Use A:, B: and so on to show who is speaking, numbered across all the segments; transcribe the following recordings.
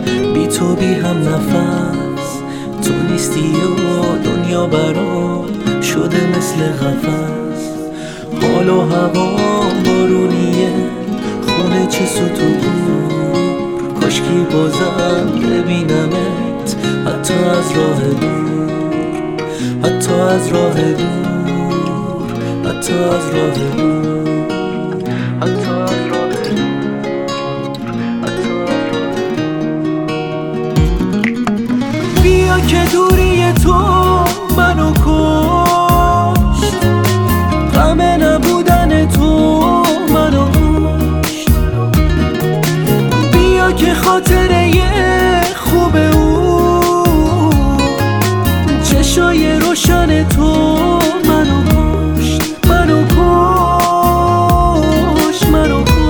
A: بی تو بی هم نفس، تو نیستی و دنیا برام شده مثل قفس. حال و هوا بارونیه، خونه چه ستوگور، کاشکی بازم ببینمت حتی از راه دور، حتی از راه دور، حتی از راه دور، حتی از راه دور، حتی از راه دور. بیا که دوری تو منو کشت، غم نبودن تو منو کشت. بیا که خاطره خوب او، چشای روشن تو منو کشت، منو کشت، منو کشت.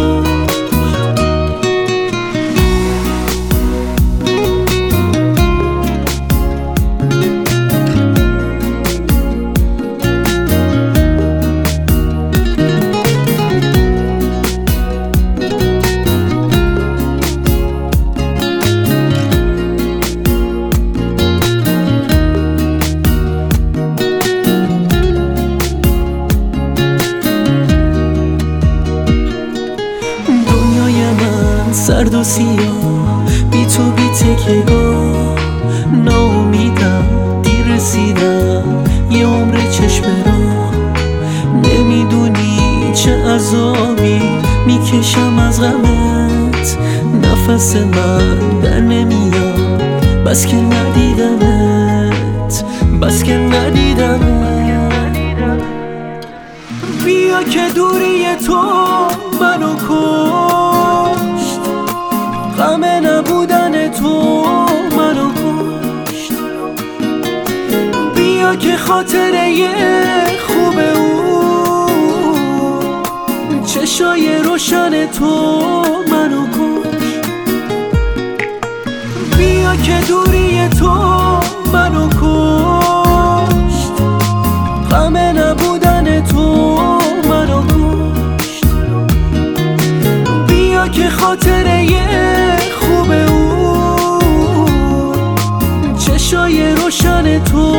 A: سرد و سیاه بی تو بی تکیگاه، ناامیدم دیر رسیدم یه عمر چشم راه. نمیدونی چه عذابی میکشم از غمت، نفس من در نمیاد بس که ندیدمت، بس که ندیدمت. بیا که دوری تو منو کشت، غم نبودن تو منو کشت. بیا که خاطره خوب او، چشای روشن تو منو کشت. بیا که دوری تو منو کشت، غم نبودن تو منو کشت. بیا که خاطره خوب او، چشای روشن تو